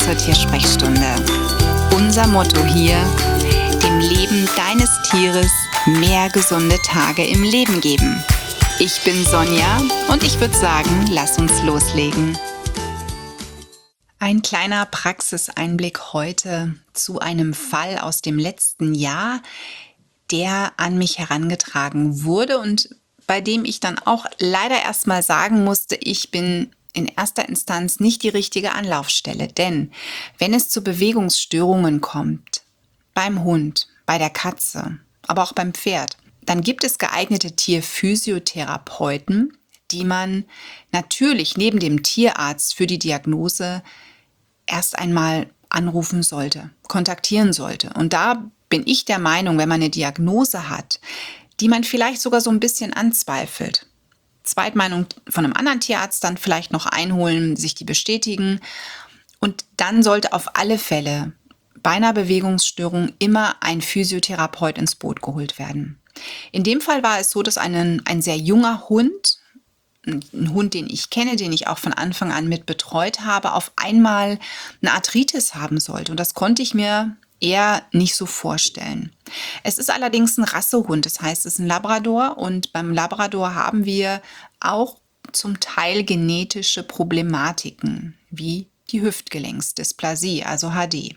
zur Tiersprechstunde. Unser Motto hier: dem Leben deines Tieres mehr gesunde Tage im Leben geben. Ich bin Sonja und ich würde sagen, lass uns loslegen. Ein kleiner Praxiseinblick heute zu einem Fall aus dem letzten Jahr, der an mich herangetragen wurde und bei dem ich dann auch leider erstmal sagen musste, ich bin in erster Instanz nicht die richtige Anlaufstelle. Denn wenn es zu Bewegungsstörungen kommt, beim Hund, bei der Katze, aber auch beim Pferd, dann gibt es geeignete Tierphysiotherapeuten, die man natürlich neben dem Tierarzt für die Diagnose erst einmal anrufen sollte, kontaktieren sollte. Und da bin ich der Meinung, wenn man eine Diagnose hat, die man vielleicht sogar so ein bisschen anzweifelt, Zweitmeinung von einem anderen Tierarzt dann vielleicht noch einholen, sich die bestätigen. Und dann sollte auf alle Fälle bei einer Bewegungsstörung immer ein Physiotherapeut ins Boot geholt werden. In dem Fall war es so, dass ein sehr junger Hund, ein Hund, den ich kenne, den ich auch von Anfang an mit betreut habe, auf einmal eine Arthritis haben sollte. Und das konnte ich mir eher nicht so vorstellen. Es ist allerdings ein Rassehund, das heißt, es ist ein Labrador und beim Labrador haben wir auch zum Teil genetische Problematiken wie die Hüftgelenksdysplasie, also HD.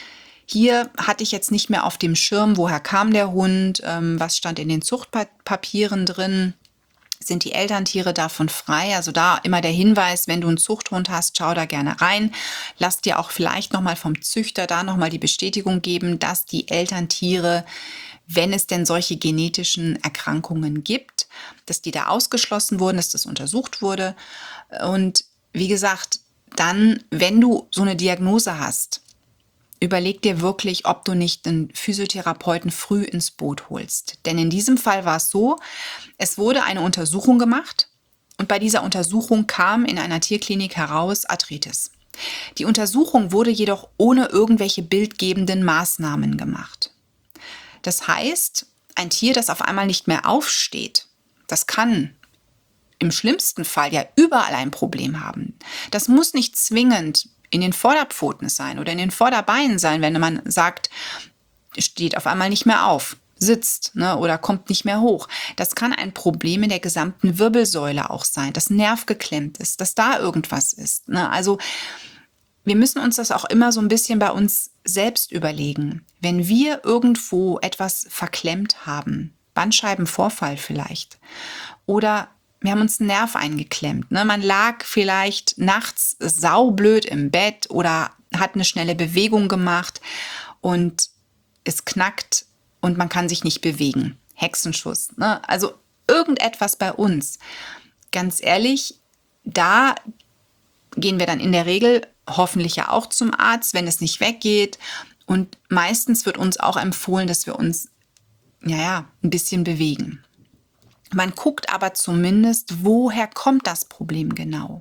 Hier hatte ich jetzt nicht mehr auf dem Schirm, woher kam der Hund, was stand in den Zuchtpapieren drin. Sind die Elterntiere davon frei? Also da immer der Hinweis, wenn du einen Zuchthund hast, schau da gerne rein. Lass dir auch vielleicht nochmal vom Züchter da nochmal die Bestätigung geben, dass die Elterntiere, wenn es denn solche genetischen Erkrankungen gibt, dass die da ausgeschlossen wurden, dass das untersucht wurde. Und wie gesagt, dann, wenn du so eine Diagnose hast, überleg dir wirklich, ob du nicht einen Physiotherapeuten früh ins Boot holst. Denn in diesem Fall war es so, es wurde eine Untersuchung gemacht und bei dieser Untersuchung kam in einer Tierklinik heraus Arthritis. Die Untersuchung wurde jedoch ohne irgendwelche bildgebenden Maßnahmen gemacht. Das heißt, ein Tier, das auf einmal nicht mehr aufsteht, das kann im schlimmsten Fall ja überall ein Problem haben. Das muss nicht zwingend in den Vorderpfoten sein oder in den Vorderbeinen sein, wenn man sagt, steht auf einmal nicht mehr auf, sitzt, oder kommt nicht mehr hoch. Das kann ein Problem in der gesamten Wirbelsäule auch sein, dass ein Nerv geklemmt ist, dass da irgendwas ist. Also wir müssen uns das auch immer so ein bisschen bei uns selbst überlegen. Wenn wir irgendwo etwas verklemmt haben, Bandscheibenvorfall vielleicht, oder wir haben uns einen Nerv eingeklemmt. Man lag vielleicht nachts saublöd im Bett oder hat eine schnelle Bewegung gemacht und es knackt und man kann sich nicht bewegen. Hexenschuss. Also irgendetwas bei uns. Ganz ehrlich, da gehen wir dann in der Regel hoffentlich ja auch zum Arzt, wenn es nicht weggeht. Und meistens wird uns auch empfohlen, dass wir uns ein bisschen bewegen. Man guckt aber zumindest, woher kommt das Problem genau.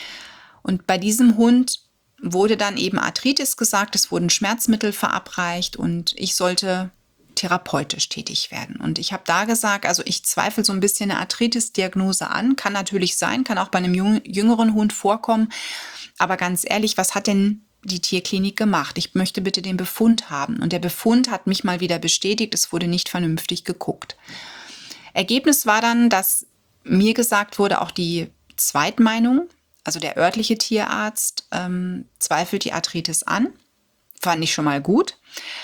Und bei diesem Hund wurde dann eben Arthritis gesagt, es wurden Schmerzmittel verabreicht und ich sollte therapeutisch tätig werden. Und ich habe da gesagt, also ich zweifle so ein bisschen eine Arthritis-Diagnose an, kann natürlich sein, kann auch bei einem jüngeren Hund vorkommen. Aber ganz ehrlich, was hat denn die Tierklinik gemacht? Ich möchte bitte den Befund haben. Und der Befund hat mich mal wieder bestätigt, es wurde nicht vernünftig geguckt. Ergebnis war dann, dass mir gesagt wurde, auch die Zweitmeinung, also der örtliche Tierarzt, zweifelt die Arthritis an. Fand ich schon mal gut.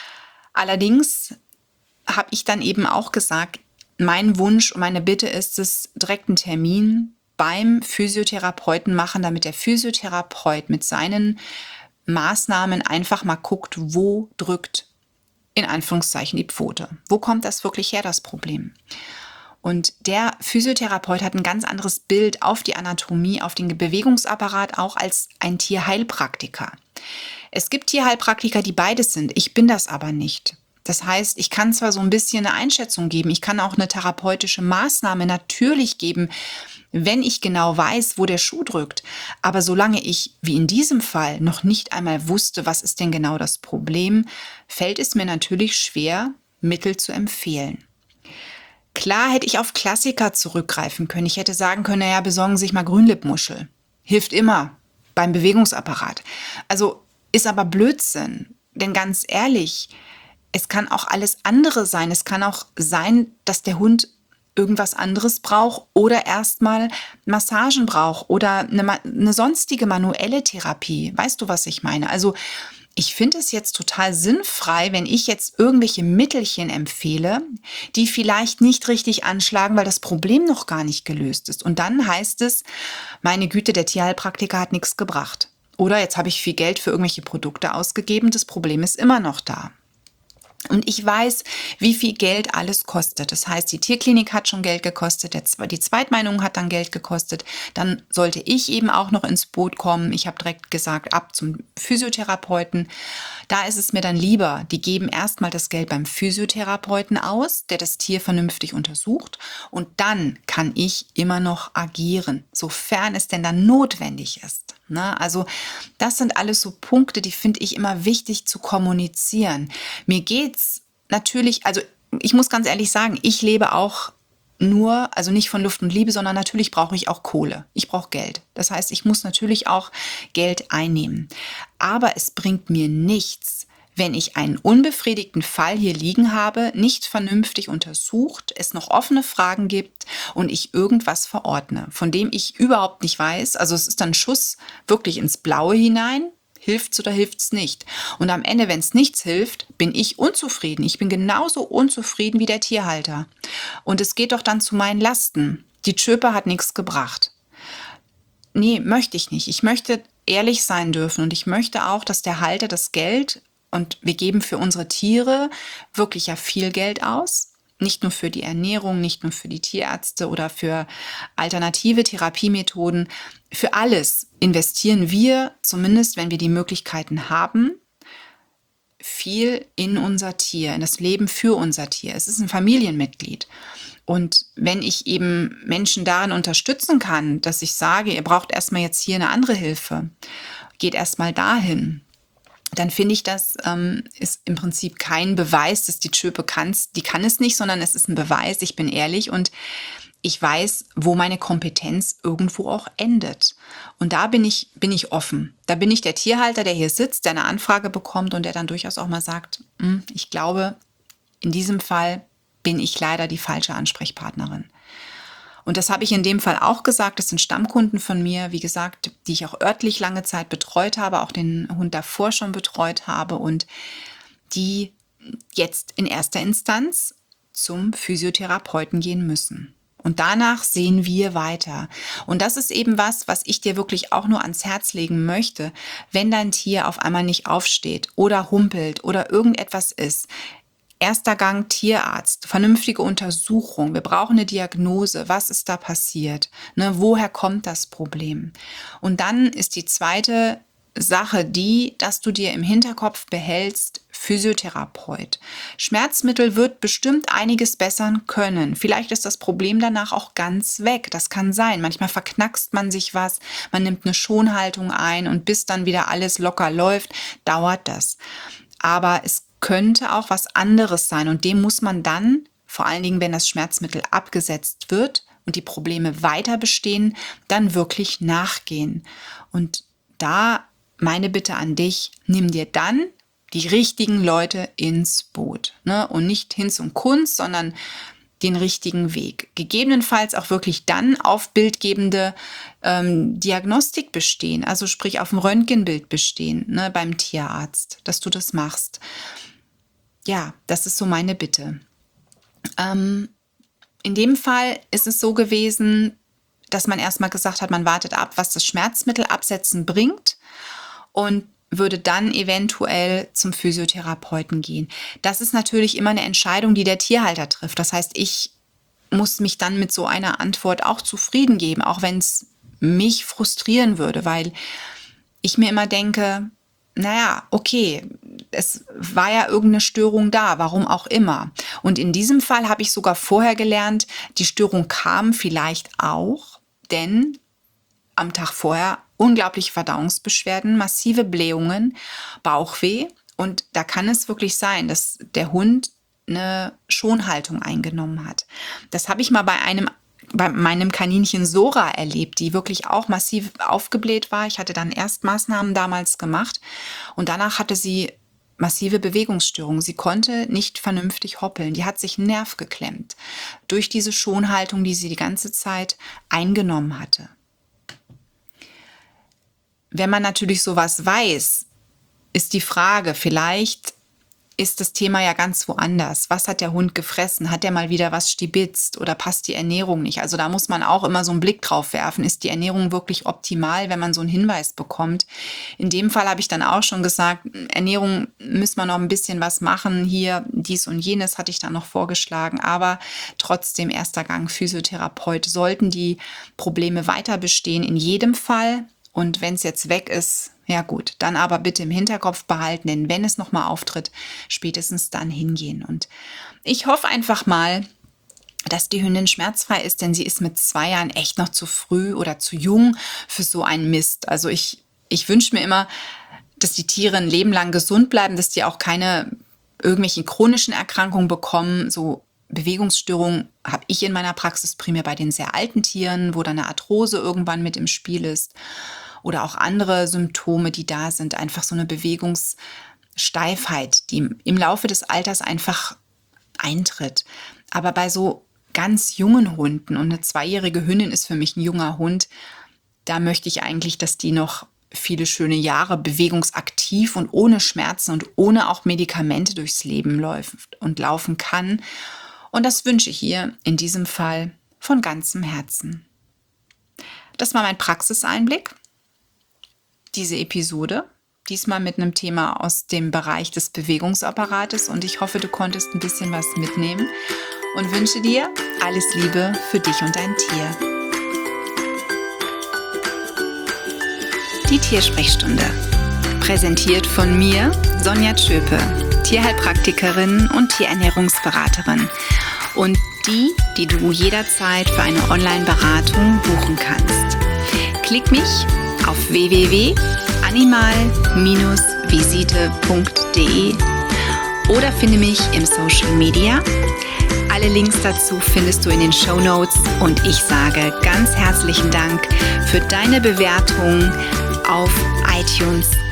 Allerdings habe ich dann eben auch gesagt, mein Wunsch und meine Bitte ist es, direkt einen Termin beim Physiotherapeuten machen, damit der Physiotherapeut mit seinen Maßnahmen einfach mal guckt, wo drückt in Anführungszeichen die Pfote. Wo kommt das wirklich her, das Problem? Und der Physiotherapeut hat ein ganz anderes Bild auf die Anatomie, auf den Bewegungsapparat auch als ein Tierheilpraktiker. Es gibt Tierheilpraktiker, die beides sind. Ich bin das aber nicht. Das heißt, ich kann zwar so ein bisschen eine Einschätzung geben, ich kann auch eine therapeutische Maßnahme natürlich geben, wenn ich genau weiß, wo der Schuh drückt. Aber solange ich, wie in diesem Fall, noch nicht einmal wusste, was ist denn genau das Problem, fällt es mir natürlich schwer, Mittel zu empfehlen. Klar hätte ich auf Klassiker zurückgreifen können. Ich hätte sagen können, naja, besorgen Sie sich mal Grünlippmuschel. Hilft immer beim Bewegungsapparat. Also ist aber Blödsinn. Denn ganz ehrlich, es kann auch alles andere sein. Es kann auch sein, dass der Hund irgendwas anderes braucht oder erstmal Massagen braucht oder eine sonstige manuelle Therapie. Weißt du, was ich meine? Also ich finde es jetzt total sinnfrei, wenn ich jetzt irgendwelche Mittelchen empfehle, die vielleicht nicht richtig anschlagen, weil das Problem noch gar nicht gelöst ist. Und dann heißt es, meine Güte, der Tierheilpraktiker hat nichts gebracht. Oder jetzt habe ich viel Geld für irgendwelche Produkte ausgegeben, das Problem ist immer noch da. Und ich weiß, wie viel Geld alles kostet. Das heißt, die Tierklinik hat schon Geld gekostet, die Zweitmeinung hat dann Geld gekostet. Dann sollte ich eben auch noch ins Boot kommen. Ich habe direkt gesagt, ab zum Physiotherapeuten. Da ist es mir dann lieber, die geben erstmal das Geld beim Physiotherapeuten aus, der das Tier vernünftig untersucht. Und dann kann ich immer noch agieren, sofern es denn dann notwendig ist. Also das sind alles so Punkte, die finde ich immer wichtig zu kommunizieren. Mir geht's natürlich, also ich muss ganz ehrlich sagen, ich lebe auch nur, also nicht von Luft und Liebe, sondern natürlich brauche ich auch Kohle. Ich brauche Geld. Das heißt, ich muss natürlich auch Geld einnehmen. Aber es bringt mir nichts, wenn ich einen unbefriedigten Fall hier liegen habe, nicht vernünftig untersucht, es noch offene Fragen gibt und ich irgendwas verordne, von dem ich überhaupt nicht weiß. Also es ist dann ein Schuss wirklich ins Blaue hinein. Hilft's oder hilft's nicht? Und am Ende, wenn es nichts hilft, bin ich unzufrieden. Ich bin genauso unzufrieden wie der Tierhalter. Und es geht doch dann zu meinen Lasten. Die Tschöpe hat nichts gebracht. Nee, möchte ich nicht. Ich möchte ehrlich sein dürfen und ich möchte auch, dass der Halter das Geld, und wir geben für unsere Tiere wirklich ja viel Geld aus, nicht nur für die Ernährung, nicht nur für die Tierärzte oder für alternative Therapiemethoden, für alles investieren wir, zumindest wenn wir die Möglichkeiten haben, viel in unser Tier, in das Leben für unser Tier. Es ist ein Familienmitglied. Und wenn ich eben Menschen darin unterstützen kann, dass ich sage, ihr braucht erstmal jetzt hier eine andere Hilfe, geht erstmal dahin, dann finde ich, das ist im Prinzip kein Beweis, dass die Tschöpe die kann es nicht, sondern es ist ein Beweis, ich bin ehrlich und ich weiß, wo meine Kompetenz irgendwo auch endet. Und da bin ich offen. Da bin ich der Tierhalter, der hier sitzt, der eine Anfrage bekommt und der dann durchaus auch mal sagt, ich glaube, in diesem Fall bin ich leider die falsche Ansprechpartnerin. Und das habe ich in dem Fall auch gesagt. Das sind Stammkunden von mir, wie gesagt, die ich auch örtlich lange Zeit betreut habe, auch den Hund davor schon betreut habe und die jetzt in erster Instanz zum Physiotherapeuten gehen müssen. Und danach sehen wir weiter. Und das ist eben was ich dir wirklich auch nur ans Herz legen möchte, wenn dein Tier auf einmal nicht aufsteht oder humpelt oder irgendetwas ist. Erster Gang Tierarzt, vernünftige Untersuchung. Wir brauchen eine Diagnose. Was ist da passiert? Woher kommt das Problem? Und dann ist die zweite Sache die, dass du dir im Hinterkopf behältst, Physiotherapeut. Schmerzmittel wird bestimmt einiges bessern können. Vielleicht ist das Problem danach auch ganz weg. Das kann sein. Manchmal verknackst man sich was, man nimmt eine Schonhaltung ein und bis dann wieder alles locker läuft, dauert das. Aber es könnte auch was anderes sein und dem muss man dann, vor allen Dingen, wenn das Schmerzmittel abgesetzt wird und die Probleme weiter bestehen, dann wirklich nachgehen. Und da meine Bitte an dich, nimm dir dann die richtigen Leute ins Boot. Und nicht Hinz und Kunz, sondern den richtigen Weg. Gegebenenfalls auch wirklich dann auf bildgebende Diagnostik bestehen, also sprich auf dem Röntgenbild bestehen, beim Tierarzt, dass du das machst. Ja, das ist so meine Bitte. In dem Fall ist es so gewesen, dass man erstmal gesagt hat, man wartet ab, was das Schmerzmittel absetzen bringt und würde dann eventuell zum Physiotherapeuten gehen. Das ist natürlich immer eine Entscheidung, die der Tierhalter trifft. Das heißt, ich muss mich dann mit so einer Antwort auch zufrieden geben, auch wenn es mich frustrieren würde, weil ich mir immer denke, naja, okay, es war ja irgendeine Störung da, warum auch immer. Und in diesem Fall habe ich sogar vorher gelernt, die Störung kam vielleicht auch, denn am Tag vorher unglaubliche Verdauungsbeschwerden, massive Blähungen, Bauchweh. Und da kann es wirklich sein, dass der Hund eine Schonhaltung eingenommen hat. Das habe ich mal bei einem bei meinem Kaninchen Sora erlebt, die wirklich auch massiv aufgebläht war. Ich hatte dann Erstmaßnahmen damals gemacht und danach hatte sie massive Bewegungsstörungen. Sie konnte nicht vernünftig hoppeln. Die hat sich einen Nerv geklemmt durch diese Schonhaltung, die sie die ganze Zeit eingenommen hatte. Wenn man natürlich sowas weiß, ist die Frage, vielleicht ist das Thema ja ganz woanders. Was hat der Hund gefressen? Hat der mal wieder was stibitzt oder passt die Ernährung nicht? Also da muss man auch immer so einen Blick drauf werfen. Ist die Ernährung wirklich optimal, wenn man so einen Hinweis bekommt? In dem Fall habe ich dann auch schon gesagt, Ernährung müssen wir noch ein bisschen was machen. Hier dies und jenes hatte ich dann noch vorgeschlagen. Aber trotzdem erster Gang Physiotherapeut. Sollten die Probleme weiter bestehen? In jedem Fall. Und wenn es jetzt weg ist, ja gut, dann aber bitte im Hinterkopf behalten, denn wenn es nochmal auftritt, spätestens dann hingehen. Und ich hoffe einfach mal, dass die Hündin schmerzfrei ist, denn sie ist mit 2 Jahren echt noch zu früh oder zu jung für so einen Mist. Also ich wünsche mir immer, dass die Tiere ein Leben lang gesund bleiben, dass die auch keine irgendwelchen chronischen Erkrankungen bekommen, so Bewegungsstörungen habe ich in meiner Praxis primär bei den sehr alten Tieren, wo dann eine Arthrose irgendwann mit im Spiel ist oder auch andere Symptome, die da sind, einfach so eine Bewegungssteifheit, die im Laufe des Alters einfach eintritt. Aber bei so ganz jungen Hunden, und eine 2-jährige Hündin ist für mich ein junger Hund, da möchte ich eigentlich, dass die noch viele schöne Jahre bewegungsaktiv und ohne Schmerzen und ohne auch Medikamente durchs Leben läuft und laufen kann. Und das wünsche ich ihr in diesem Fall von ganzem Herzen. Das war mein Praxiseinblick, diese Episode, diesmal mit einem Thema aus dem Bereich des Bewegungsapparates. Und ich hoffe, du konntest ein bisschen was mitnehmen und wünsche dir alles Liebe für dich und dein Tier. Die Tiersprechstunde. Präsentiert von mir, Sonja Tschöpe, Tierheilpraktikerin und Tierernährungsberaterin. Und die du jederzeit für eine Online-Beratung buchen kannst. Klick mich auf www.animal-visite.de oder finde mich im Social Media. Alle Links dazu findest du in den Shownotes und ich sage ganz herzlichen Dank für deine Bewertung auf iTunes